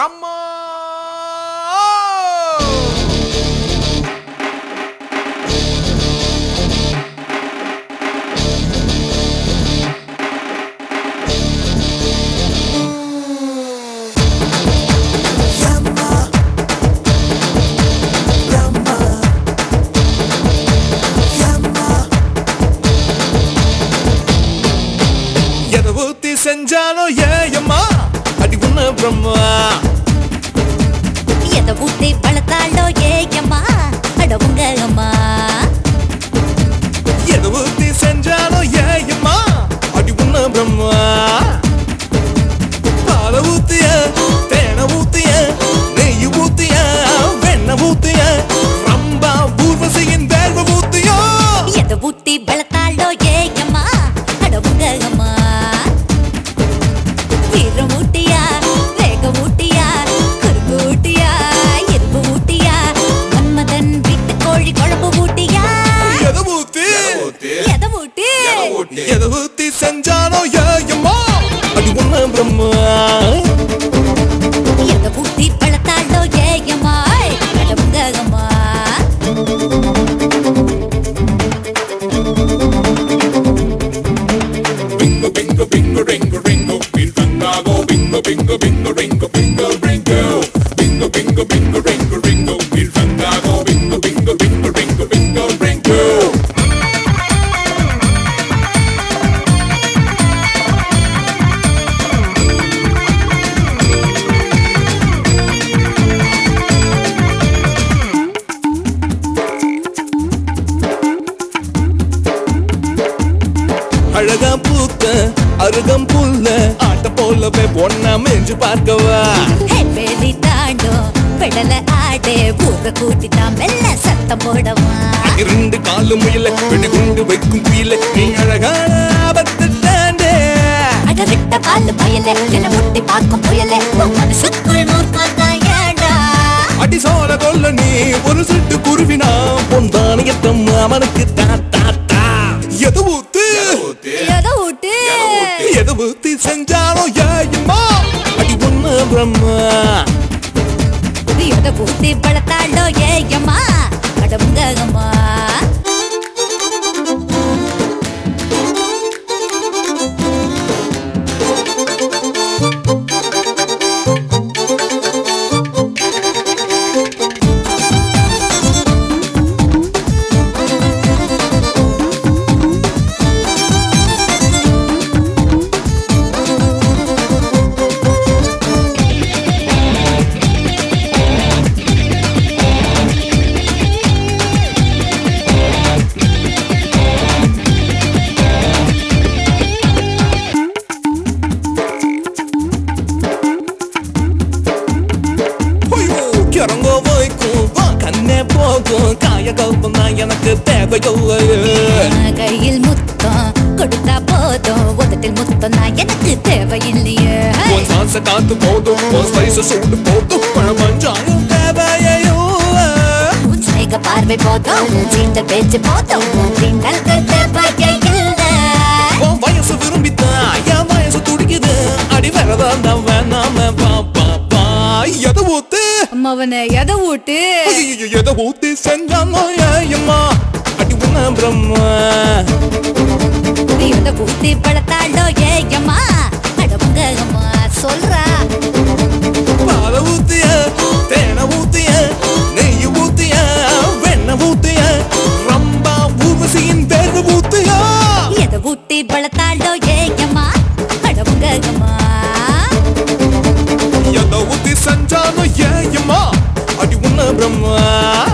Brahma. செஞ்சாலோ ஏயம்மா அடி உன்ன பிரம்மா எத ஊத்தி பழத்தாலோ ஏயம்மா அடவுங்க அம்மா எத ஊத்தி செஞ்சாலோ ஏயம்மா அடி உன்ன பிரம்மா பால ஊத்திய தேன ஊத்திய நெய் ஊத்திய வெண்ண ஊத்திய ரம்பா ஊர்வசியின் வேர்வ ஊத்தியோ எத ஊத்தி பழத்தாலோ ஏயம்மா அடவுங்க அம்மா எதூத்தி செஞ்சானோ ஏயம்மா அடி உன்ன பிரம்மா எத ஊத்தி பழத்தாலோ ஏயம்மா அடவுங்க அம்மா Bingo bingo bingo ringo ringo il fantago bingo bingo bingo ringo bingo ringo bingo bingo bingo ringo ringo il fantago bingo bingo bingo ringo bingo ringo அழகா பூத்த அருகம் புல்ல ஆட்ட போலவே பொண்ணா மேஞ்சு பார்க்கவா வெளி தாண்டோ பெடல ஆடே ஊர கூட்டிதான் மெல்ல சத்தம் போடவா இரண்டு காலும் முயல வெடி குண்டு வைக்கும் குயில நீ அழகான ஆபத்து தாண்டே அடவிட்ட பால் பயலே என்ன முட்டி பார்க்கும் புயலே மனசுக்குள் நூற்காந்தாயடா அடி சோழ கொல்ல நீ ஒரு சிட்டு குருவினா பொந்தானியத்தம் அவனுக்கு தாத்தா எது ஊத்து எது ஊத்தி செஞ்சாலும் ஏயம்மா அடி ஒண்ணு பிரம்மா எத ஊத்தி பழத்தாண்டோ ஏயம்மா அடவுங்க அம்மா எனக்கு தேவையோ கையில் முத்தம் கொடுத்தா போதும் உதட்டில் முத்தம் நான் எனக்கு தேவையில்லையே சாச காத்து போதும் ஸ்பைச சூடு போதும் பழமஞ்சாயம் தேவையோ சைக பார்வை போதும் சீண்ட பேச்சு போதும் தீண்டல்கள் தேவையில்லை வயசு விரும்பித்தான் என் வயசு துடிக்குது அடி வரதான் வேணாம பாப்பா எதை ஊத்து அம்மாவனை எதை ஊட்டு எதை ஊத்தி செஞ்சானோ ஏயம்மா அடி உன்ன பிரம்மா எதை ஊத்தி பழத்தாண்டோ ஏயம்மா அடவுங்க அம்மா சொல்றா பால ஊத்திய தேன ஊத்திய நெய் ஊத்திய வெண்ண ஊத்திய ரம்பா ஊர்வசியின் வேர்வு ஊத்தியா எதை ஊத்தி பழத்தாண்டோ ஏயம்மா அடவுங்க அம்மா எதை ஊத்தி செஞ்சானோ ஏயம்மா அடி உன்ன பிரம்மா